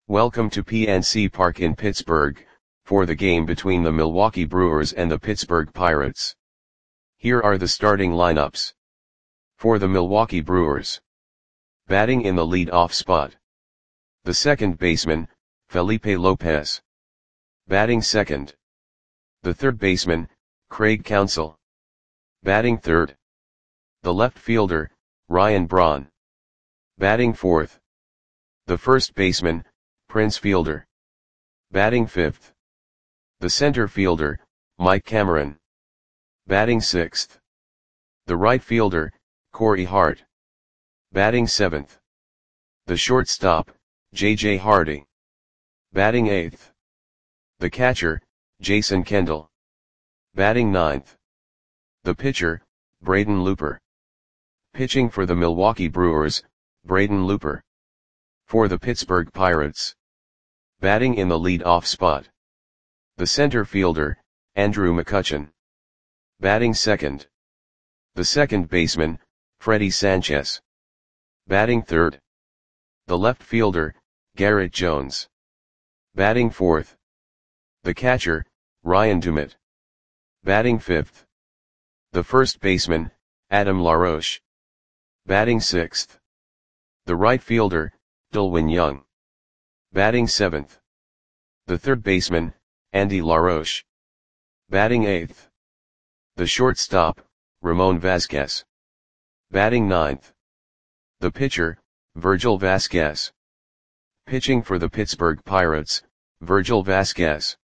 Welcome to PNC Park in Pittsburgh, for the game between the Milwaukee Brewers and the Pittsburgh Pirates. Here are the starting lineups. For the Milwaukee Brewers. Batting in the lead-off spot. The second baseman, Felipe Lopez. Batting second. The third baseman, Craig Counsell. Batting third. The left fielder, Ryan Braun. Batting fourth. The first baseman, Prince Fielder. Batting fifth. The center fielder, Mike Cameron. Batting sixth. The right fielder, Corey Hart. Batting seventh. The shortstop, J.J. Hardy. Batting eighth. The catcher, Jason Kendall. Batting ninth. The pitcher, Braden Looper. Pitching for the Milwaukee Brewers, Braden Looper. For the Pittsburgh Pirates. Batting in the lead-off spot. The center fielder, Andrew McCutchen. Batting second. The second baseman, Freddie Sanchez. Batting third. The left fielder, Garrett Jones. Batting fourth. The catcher, Ryan Dumit. Batting fifth. The first baseman, Adam LaRoche. Batting sixth. The right fielder, Delwin Young. Batting seventh. The third baseman, Andy LaRoche. Batting eighth. The shortstop, Ramon Vasquez. Batting ninth. The pitcher, Virgil Vasquez. Pitching for the Pittsburgh Pirates, Virgil Vasquez.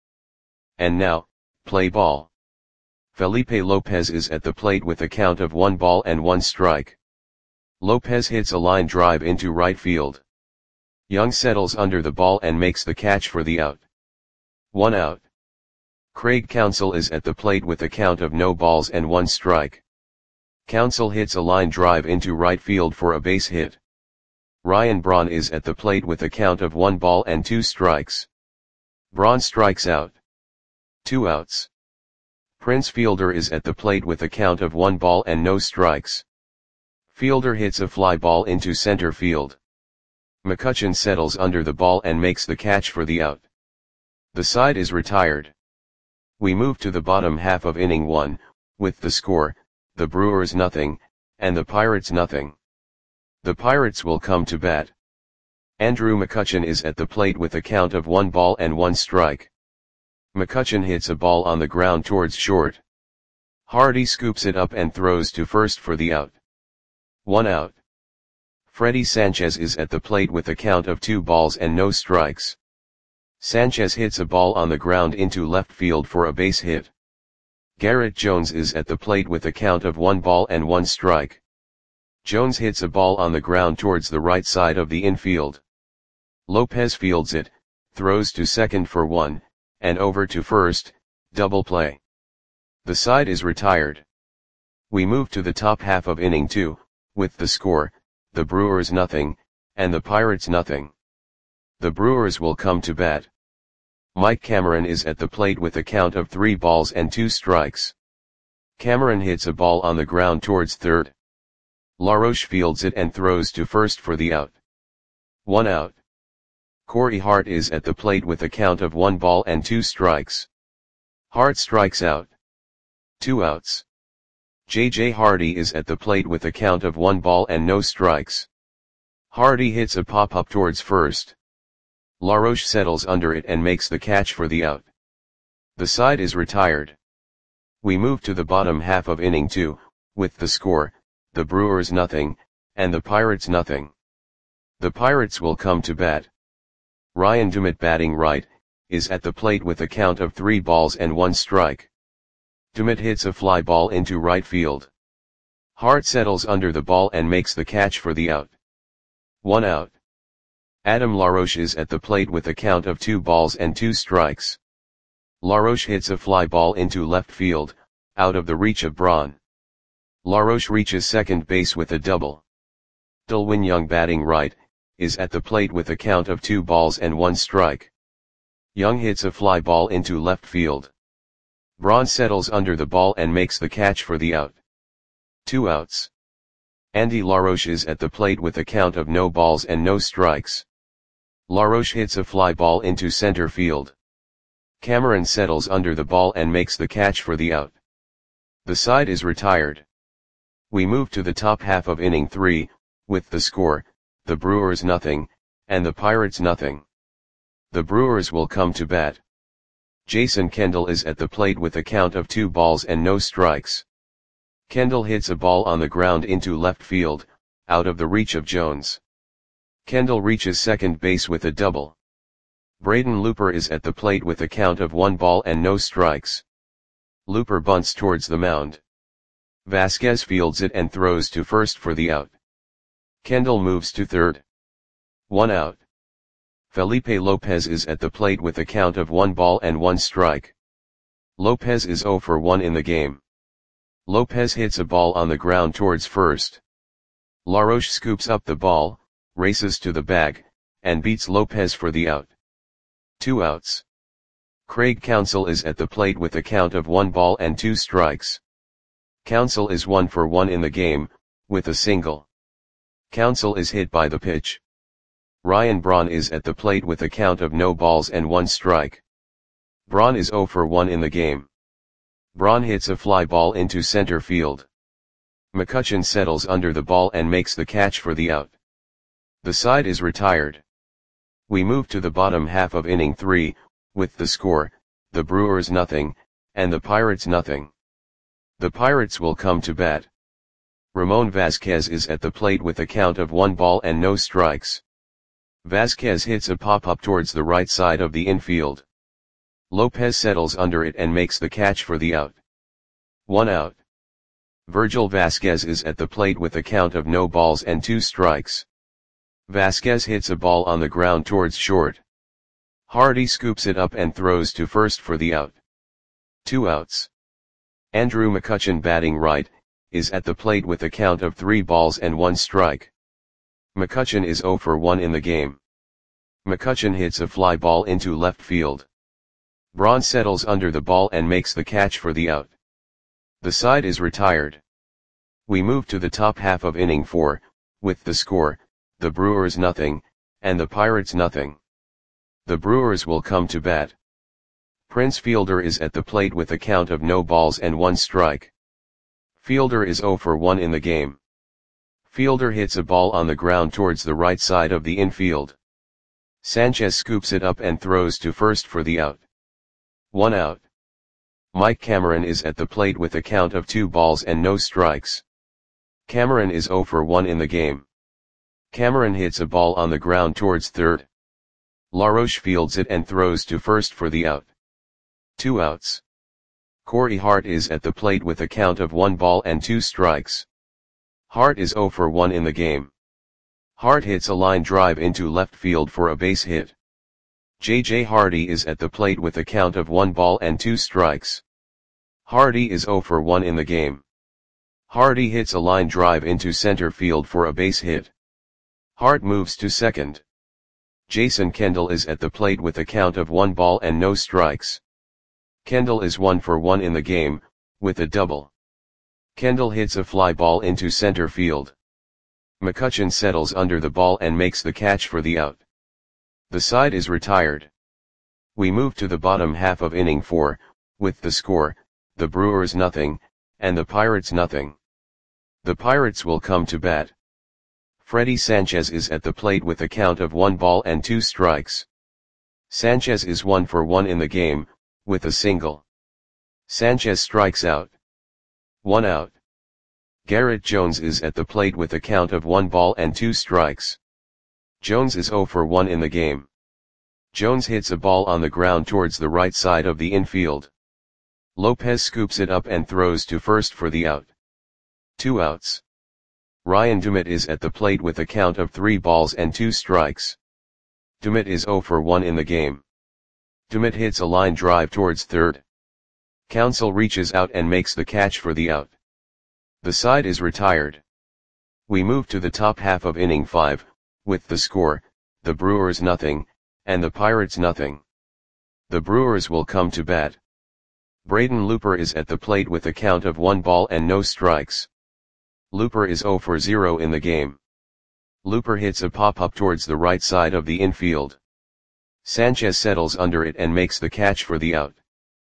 And now, play ball. Felipe Lopez is at the plate with a count of 1-1 strike. Lopez hits a line drive into right field. Young settles under the ball and makes the catch for the out. 1 out. Craig Counsell is at the plate with a count of 0-1 strike. Counsell hits a line drive into right field for a base hit. Ryan Braun is at the plate with a count of 1-2 strikes. Braun strikes out. 2 outs. Prince Fielder is at the plate with a count of 1 ball and no strikes. Fielder hits a fly ball into center field. McCutchen settles under the ball and makes the catch for the out. The side is retired. We move to the bottom half of inning 1, with the score, the Brewers 0, and the Pirates 0. The Pirates will come to bat. Andrew McCutchen is at the plate with a count of 1-1 strike. McCutchen hits a ball on the ground towards short. Hardy scoops it up and throws to first for the out. 1 out. Freddie Sanchez is at the plate with a count of 2 balls and no strikes. Sanchez hits a ball on the ground into left field for a base hit. Garrett Jones is at the plate with a count of 1-1 strike. Jones hits a ball on the ground towards the right side of the infield. Lopez fields it, throws to second for 1, and over to first, double play. The side is retired. We move to the top half of inning 2, with the score, the Brewers 0, and the Pirates 0. The Brewers will come to bat. Mike Cameron is at the plate with a count of 3 balls and 2 strikes. Cameron hits a ball on the ground towards third. LaRoche fields it and throws to first for the out. 1 out. Corey Hart is at the plate with a count of 1 ball and 2 strikes. Hart strikes out. 2 outs. J.J. Hardy is at the plate with a count of 1 ball and no strikes. Hardy hits a pop-up towards first. LaRoche settles under it and makes the catch for the out. The side is retired. We move to the bottom half of inning 2, with the score, the Brewers 0, and the Pirates 0. The Pirates will come to bat. Ryan Dumit batting right, is at the plate with a count of 3 balls and 1 strike. Dumit hits a fly ball into right field. Hart settles under the ball and makes the catch for the out. 1 out. Adam LaRoche is at the plate with a count of 2 balls and 2 strikes. LaRoche hits a fly ball into left field, out of the reach of Braun. LaRoche reaches second base with a double. Delwin Young batting right, is at the plate with a count of 2 balls and 1 strike. Young hits a fly ball into left field. Braun settles under the ball and makes the catch for the out. 2 outs. Andy LaRoche is at the plate with a count of no balls and no strikes. LaRoche hits a fly ball into center field. Cameron settles under the ball and makes the catch for the out. The side is retired. We move to the top half of inning 3, with the score, the Brewers nothing, and the Pirates nothing. The Brewers will come to bat. Jason Kendall is at the plate with a count of 2 balls and no strikes. Kendall hits a ball on the ground into left field, out of the reach of Jones. Kendall reaches second base with a double. Braden Looper is at the plate with a count of 1 ball and no strikes. Looper bunts towards the mound. Vasquez fields it and throws to first for the out. Kendall moves to third. 1 out. Felipe Lopez is at the plate with a count of 1 ball and 1 strike. Lopez is 0 for 1 in the game. Lopez hits a ball on the ground towards first. LaRoche scoops up the ball, races to the bag, and beats Lopez for the out. 2 outs. Craig Counsell is at the plate with a count of 1 ball and 2 strikes. Counsell is 1 for 1 in the game, with a single. Counsell is hit by the pitch. Ryan Braun is at the plate with a count of no balls and 1 strike. Braun is 0 for 1 in the game. Braun hits a fly ball into center field. McCutchen settles under the ball and makes the catch for the out. The side is retired. We move to the bottom half of inning 3, with the score, the Brewers nothing, and the Pirates nothing. The Pirates will come to bat. Ramon Vasquez is at the plate with a count of 1 ball and no strikes. Vasquez hits a pop-up towards the right side of the infield. Lopez settles under it and makes the catch for the out. 1 out. Virgil Vasquez is at the plate with a count of no balls and 2 strikes. Vasquez hits a ball on the ground towards short. Hardy scoops it up and throws to first for the out. 2 outs. Andrew McCutchen, batting right, is at the plate with a count of 3 balls and 1 strike. McCutchen is 0 for 1 in the game. McCutchen hits a fly ball into left field. Braun settles under the ball and makes the catch for the out. The side is retired. We move to the top half of inning 4, with the score, the Brewers nothing, and the Pirates nothing. The Brewers will come to bat. Prince Fielder is at the plate with a count of no balls and 1 strike. Fielder is 0 for 1 in the game. Fielder hits a ball on the ground towards the right side of the infield. Sanchez scoops it up and throws to first for the out. 1 out. Mike Cameron is at the plate with a count of 2 balls and no strikes. Cameron is 0 for 1 in the game. Cameron hits a ball on the ground towards third. LaRoche fields it and throws to first for the out. 2 outs. Corey Hart is at the plate with a count of 1 ball and 2 strikes. Hart is 0 for 1 in the game. Hart hits a line drive into left field for a base hit. J.J. Hardy is at the plate with a count of 1 ball and 2 strikes. Hardy is 0 for 1 in the game. Hardy hits a line drive into center field for a base hit. Hart moves to second. Jason Kendall is at the plate with a count of 1 ball and no strikes. Kendall is 1 for 1 in the game, with a double. Kendall hits a fly ball into center field. McCutchen settles under the ball and makes the catch for the out. The side is retired. We move to the bottom half of inning 4, with the score, the Brewers nothing, and the Pirates nothing. The Pirates will come to bat. Freddie Sanchez is at the plate with a count of 1 ball and 2 strikes. Sanchez is 1 for 1 in the game, with a single. Sanchez strikes out. 1 out. Garrett Jones is at the plate with a count of 1 ball and 2 strikes. Jones is 0 for 1 in the game. Jones hits a ball on the ground towards the right side of the infield. Lopez scoops it up and throws to first for the out. 2 outs. Ryan Dumit is at the plate with a count of 3 balls and 2 strikes. Dumit is 0 for 1 in the game. Dumit hits a line drive towards third. Counsell reaches out and makes the catch for the out. The side is retired. We move to the top half of inning 5, with the score, the Brewers nothing, and the Pirates nothing. The Brewers will come to bat. Braden Looper is at the plate with a count of 1 ball and no strikes. Looper is 0 for 0 in the game. Looper hits a pop-up towards the right side of the infield. Sanchez settles under it and makes the catch for the out.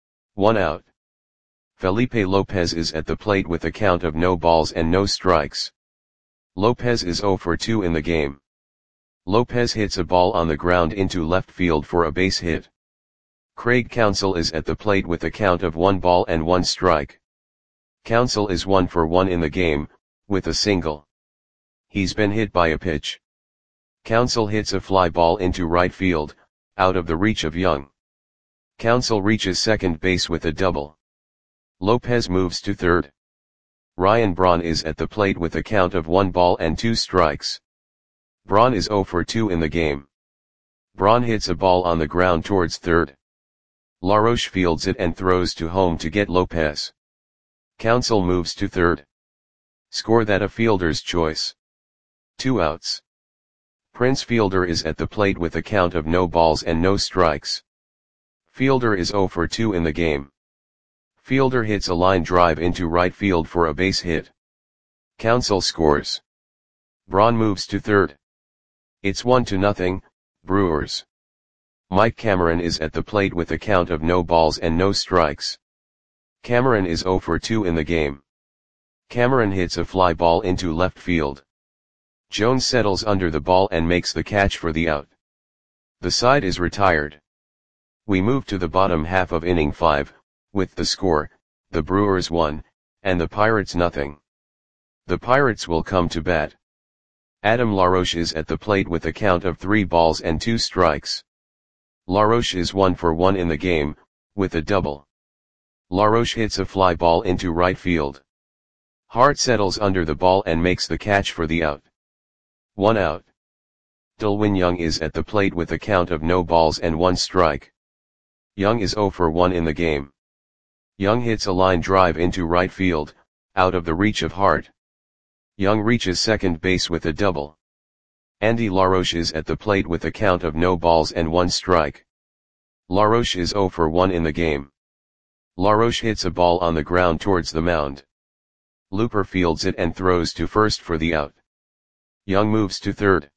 1 out. Felipe Lopez is at the plate with a count of no balls and no strikes. Lopez is 0 for 2 in the game. Lopez hits a ball on the ground into left field for a base hit. Craig Counsell is at the plate with a count of 1 ball and 1 strike. Counsell is 1 for 1 in the game, with a single. He's been hit by a pitch. Counsell hits a fly ball into right field, out of the reach of Young. Counsell reaches second base with a double. Lopez moves to third. Ryan Braun is at the plate with a count of 1 ball and 2 strikes. Braun is 0 for 2 in the game. Braun hits a ball on the ground towards third. LaRoche fields it and throws to home to get Lopez. Counsell moves to third. Score that a fielder's choice. 2 outs. Prince Fielder is at the plate with a count of no balls and no strikes. Fielder is 0 for 2 in the game. Fielder hits a line drive into right field for a base hit. Counsell scores. Braun moves to third. It's 1-0, Brewers. Mike Cameron is at the plate with a count of no balls and no strikes. Cameron is 0 for 2 in the game. Cameron hits a fly ball into left field. Jones settles under the ball and makes the catch for the out. The side is retired. We move to the bottom half of inning 5, with the score, the Brewers 1, and the Pirates 0. The Pirates will come to bat. Adam LaRoche is at the plate with a count of 3 balls and 2 strikes. LaRoche is 1 for 1 in the game, with a double. LaRoche hits a fly ball into right field. Hart settles under the ball and makes the catch for the out. 1 out. Delwin Young is at the plate with a count of no balls and 1 strike. Young is 0 for 1 in the game. Young hits a line drive into right field, out of the reach of Hart. Young reaches second base with a double. Andy LaRoche is at the plate with a count of no balls and 1 strike. LaRoche is 0 for 1 in the game. LaRoche hits a ball on the ground towards the mound. Looper fields it and throws to first for the out. Young moves to third.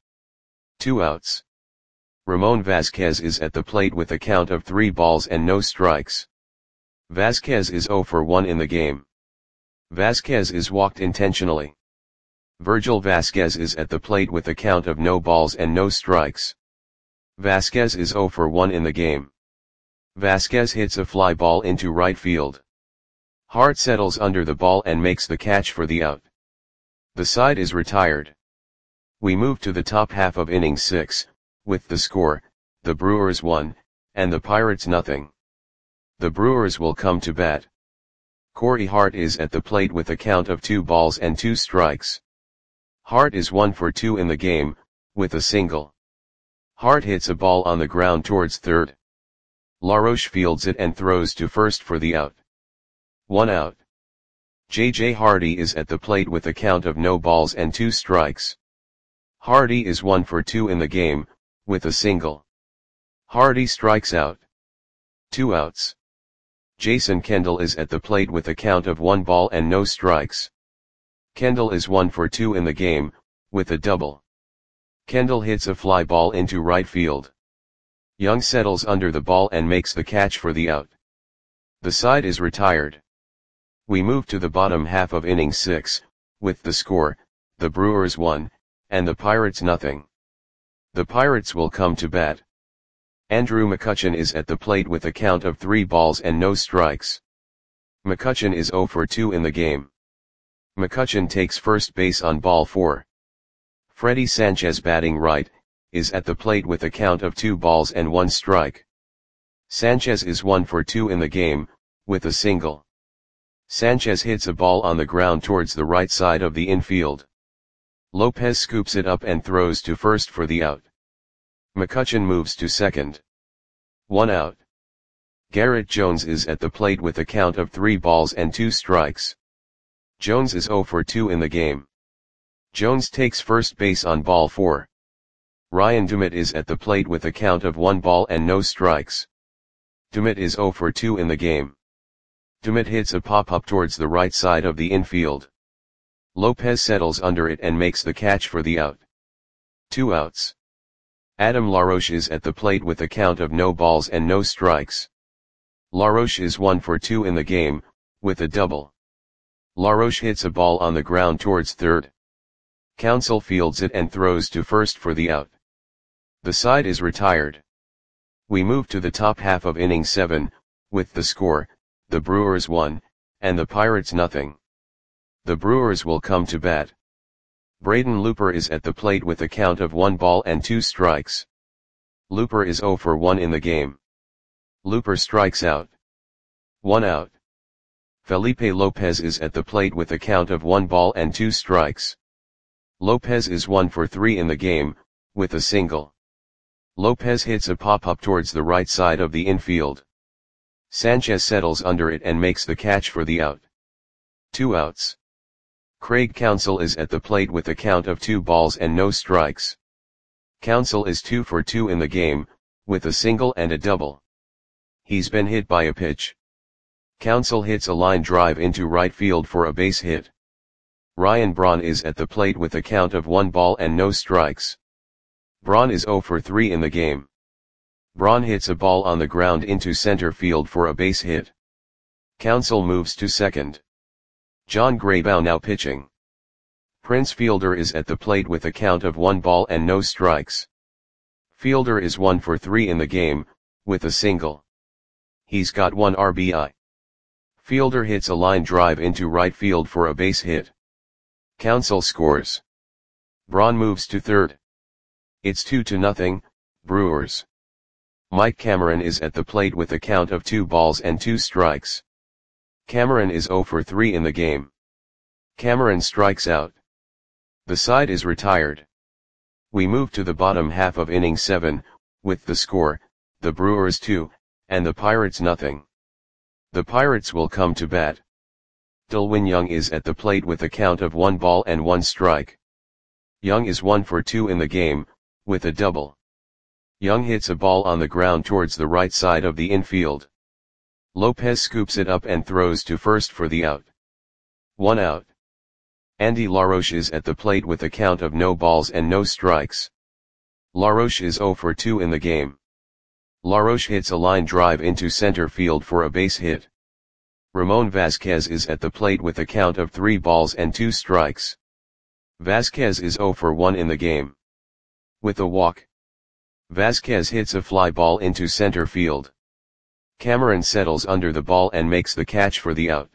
2 outs. Ramon Vasquez is at the plate with a count of 3 balls and no strikes. Vasquez is 0 for 1 in the game. Vasquez is walked intentionally. Virgil Vasquez is at the plate with a count of no balls and no strikes. Vasquez is 0 for 1 in the game. Vasquez hits a fly ball into right field. Hart settles under the ball and makes the catch for the out. The side is retired. We move to the top half of inning 6, with the score, the Brewers 1, and the Pirates 0. The Brewers will come to bat. Corey Hart is at the plate with a count of 2 balls and 2 strikes. Hart is 1 for 2 in the game, with a single. Hart hits a ball on the ground towards third. LaRoche fields it and throws to first for the out. 1 out. J.J. Hardy is at the plate with a count of no balls and 2 strikes. Hardy is 1 for 2 in the game, with a single. Hardy strikes out. 2 outs. Jason Kendall is at the plate with a count of 1 ball and no strikes. Kendall is 1 for 2 in the game, with a double. Kendall hits a fly ball into right field. Young settles under the ball and makes the catch for the out. The side is retired. We move to the bottom half of inning 6, with the score, the Brewers 1, and the Pirates 0. The Pirates will come to bat. Andrew McCutchen is at the plate with a count of 3 balls and no strikes. McCutchen is 0 for 2 in the game. McCutchen takes first base on ball 4. Freddie Sanchez, batting right, is at the plate with a count of 2 balls and 1 strike. Sanchez is 1 for 2 in the game, with a single. Sanchez hits a ball on the ground towards the right side of the infield. Lopez scoops it up and throws to first for the out. McCutchen moves to second. 1 out. Garrett Jones is at the plate with a count of 3 balls and 2 strikes. Jones is 0 for 2 in the game. Jones takes first base on ball 4. Ryan Dumit is at the plate with a count of 1 ball and no strikes. Dumit is 0 for 2 in the game. Dumit hits a pop-up towards the right side of the infield. Lopez settles under it and makes the catch for the out. 2 outs. Adam LaRoche is at the plate with a count of no balls and no strikes. LaRoche is 1 for 2 in the game, with a double. LaRoche hits a ball on the ground towards third. Counsell fields it and throws to first for the out. The side is retired. We move to the top half of inning 7, with the score, the Brewers 1, and the Pirates nothing. The Brewers will come to bat. Braden Looper is at the plate with a count of 1 ball and 2 strikes. Looper is 0 for 1 in the game. Looper strikes out. 1 out. Felipe Lopez is at the plate with a count of 1 ball and 2 strikes. Lopez is 1 for 3 in the game, with a single. Lopez hits a pop-up towards the right side of the infield. Sanchez settles under it and makes the catch for the out. 2 outs. Craig Counsell is at the plate with a count of 2 balls and no strikes. Counsell is 2 for 2 in the game, with a single and a double. He's been hit by a pitch. Counsell hits a line drive into right field for a base hit. Ryan Braun is at the plate with a count of 1 ball and no strikes. Braun is 0 for 3 in the game. Braun hits a ball on the ground into center field for a base hit. Counsell moves to second. John Graybow now pitching. Prince Fielder is at the plate with a count of 1 ball and no strikes. Fielder is 1 for 3 in the game, with a single. He's got 1 RBI. Fielder hits a line drive into right field for a base hit. Counsell scores. Braun moves to third. It's 2-0, Brewers. Mike Cameron is at the plate with a count of 2 balls and 2 strikes. Cameron is 0 for 3 in the game. Cameron strikes out. The side is retired. We move to the bottom half of inning 7, with the score, the Brewers 2, and the Pirates nothing. The Pirates will come to bat. Delwin Young is at the plate with a count of 1 ball and 1 strike. Young is 1 for 2 in the game, with a double. Young hits a ball on the ground towards the right side of the infield. Lopez scoops it up and throws to first for the out. 1 out. Andy LaRoche is at the plate with a count of no balls and no strikes. LaRoche is 0 for 2 in the game. LaRoche hits a line drive into center field for a base hit. Ramon Vasquez is at the plate with a count of 3 balls and 2 strikes. Vasquez is 0 for 1 in the game. With a walk. Vasquez hits a fly ball into center field. Cameron settles under the ball and makes the catch for the out.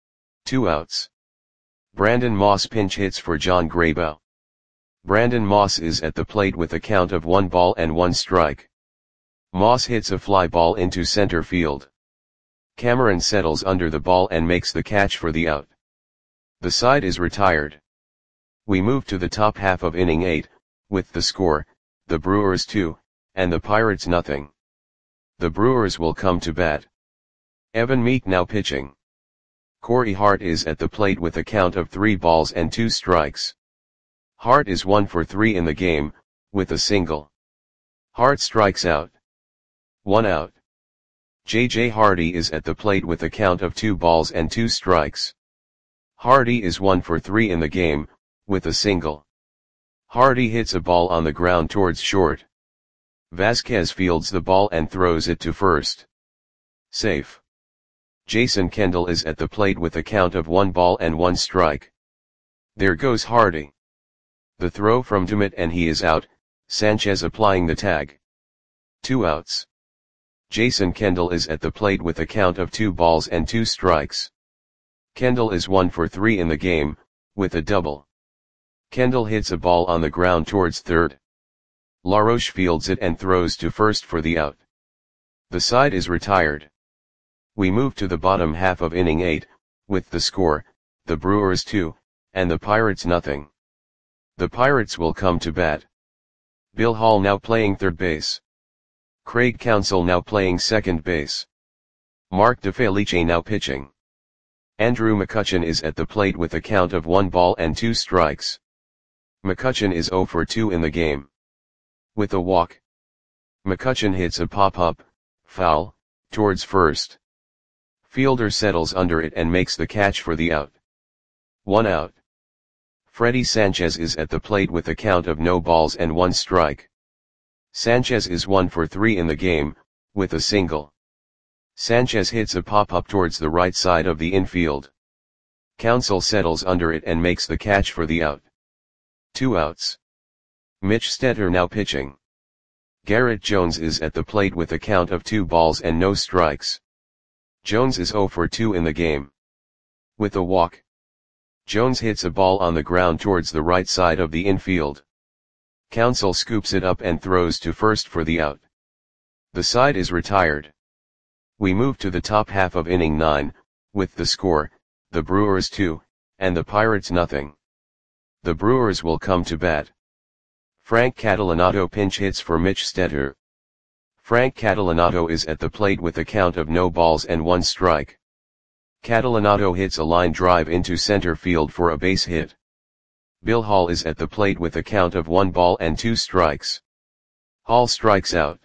2 outs. Brandon Moss pinch hits for John Graybow. Brandon Moss is at the plate with a count of 1 ball and 1 strike. Moss hits a fly ball into center field. Cameron settles under the ball and makes the catch for the out. The side is retired. We move to the top half of inning 8, with the score, the Brewers 2, and the Pirates nothing. The Brewers will come to bat. Evan Meek now pitching. Corey Hart is at the plate with a count of 3 balls and 2 strikes. Hart is 1 for 3 in the game, with a single. Hart strikes out. 1 out. J.J. Hardy is at the plate with a count of 2 balls and 2 strikes. Hardy is 1 for 3 in the game, with a single. Hardy hits a ball on the ground towards short. Vasquez fields the ball and throws it to first. Safe. Jason Kendall is at the plate with a count of 1 ball and 1 strike. There goes Hardy. The throw from Dumit and he is out, Sanchez applying the tag. 2 outs. Jason Kendall is at the plate with a count of 2 balls and 2 strikes. Kendall is 1 for 3 in the game, with a double. Kendall hits a ball on the ground towards third. LaRoche fields it and throws to first for the out. The side is retired. We move to the bottom half of inning 8, with the score, the Brewers 2, and the Pirates nothing. The Pirates will come to bat. Bill Hall now playing third base. Craig Counsell now playing second base. Mark DeFelice now pitching. Andrew McCutchen is at the plate with a count of 1 ball and 2 strikes. McCutchen is 0 for 2 in the game. With a walk. McCutchen hits a pop-up, foul, towards first. Fielder settles under it and makes the catch for the out. 1 out. Freddy Sanchez is at the plate with a count of no balls and 1 strike. Sanchez is 1 for 3 in the game, with a single. Sanchez hits a pop-up towards the right side of the infield. Counsell settles under it and makes the catch for the out. 2 outs. Mitch Stetter now pitching. Garrett Jones is at the plate with a count of 2 balls and no strikes. Jones is 0 for 2 in the game. With a walk, Jones hits a ball on the ground towards the right side of the infield. Counsell scoops it up and throws to first for the out. The side is retired. We move to the top half of inning 9, with the score, the Brewers 2, and the Pirates nothing. The Brewers will come to bat. Frank Catalanotto pinch hits for Mitch Stetter. Frank Catalanotto is at the plate with a count of no balls and 1 strike. Catalanotto hits a line drive into center field for a base hit. Bill Hall is at the plate with a count of 1 ball and 2 strikes. Hall strikes out.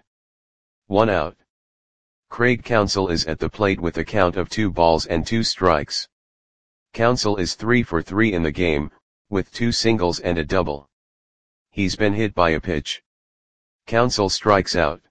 1 out. Craig Counsell is at the plate with a count of 2 balls and 2 strikes. Counsell is 3 for 3 in the game, with 2 singles and a double. He's been hit by a pitch. Counsell strikes out.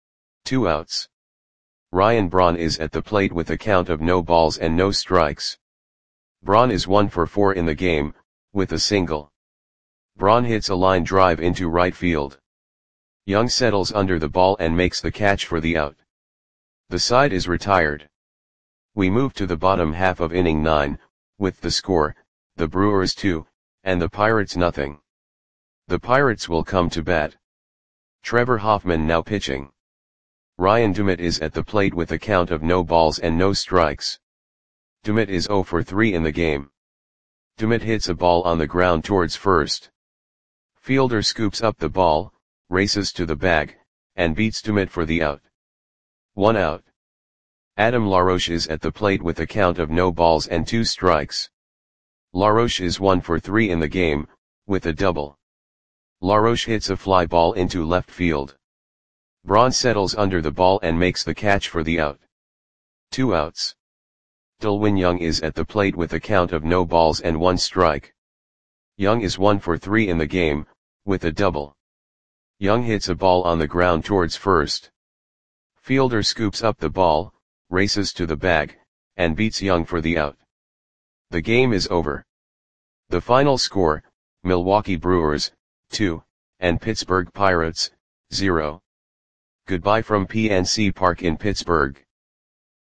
2 outs. Ryan Braun is at the plate with a count of no balls and no strikes. Braun is 1 for 4 in the game, with a single. Braun hits a line drive into right field. Young settles under the ball and makes the catch for the out. The side is retired. We move to the bottom half of inning 9, with the score, the Brewers 2, and the Pirates nothing. The Pirates will come to bat. Trevor Hoffman now pitching. Ryan Dumit is at the plate with a count of no balls and no strikes. Dumit is 0 for 3 in the game. Dumit hits a ball on the ground towards first. Fielder scoops up the ball, races to the bag, and beats Dumit for the out. 1 out. Adam LaRoche is at the plate with a count of no balls and 2 strikes. LaRoche is 1 for 3 in the game, with a double. LaRoche hits a fly ball into left field. Braun settles under the ball and makes the catch for the out. 2 outs. Delwin Young is at the plate with a count of no balls and 1 strike. Young is 1 for 3 in the game, with a double. Young hits a ball on the ground towards first. Fielder scoops up the ball, races to the bag, and beats Young for the out. The game is over. The final score, Milwaukee Brewers, 2, and Pittsburgh Pirates, 0. Goodbye from PNC Park in Pittsburgh.